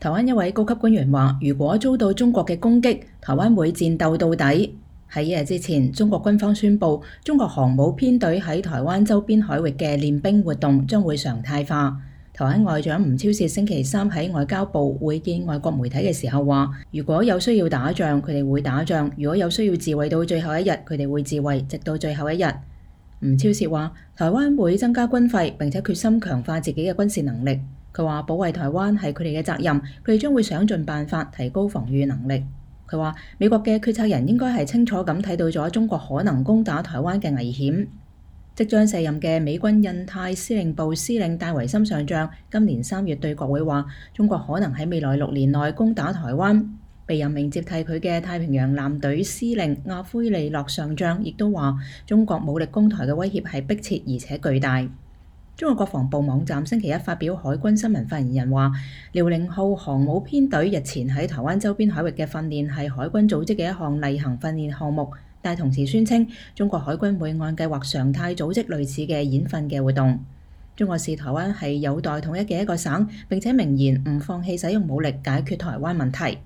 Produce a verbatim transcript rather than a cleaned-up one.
台灣一位高級官員話，如果遭到中國嘅攻擊，台灣會戰鬥到底。喺一日之前，中國軍方宣布，中國航母編隊喺台灣周邊海域嘅練兵活動將會常態化。台灣外長吳釗燮星期三喺外交部會見外國媒體嘅時候話，如果有需要打仗，佢哋會打仗；如果有需要自衛到最後一日，佢哋會自衛，直到最後一日。吳釗燮話，台灣會增加軍費，並且決心強化自己嘅軍事能力。佢話保衛台灣係佢哋嘅責任，佢哋將會想盡辦法提高防禦能力。佢話美國嘅決策人應該係清楚咁睇到咗中國可能攻打台灣嘅危險。即將卸任嘅美軍印太司令部司令戴維森上將今年三月對國會話，中國可能喺未來六年內攻打台灣。被任命接替佢嘅太平洋艦隊司令阿奎利諾上將亦都話，中國武力攻台嘅威脅係迫切而且巨大。中國國防部網站星期一發表海軍新聞發言人話，遼寧號航母編隊日前喺台灣周邊海域嘅訓練係海軍組織嘅一項例行訓練項目，但同時宣稱中國海軍會按計劃常態組織類似嘅演訓嘅活動。中國視台灣係有待統一嘅一個省，並且明言唔放棄使用武力解決台灣問題。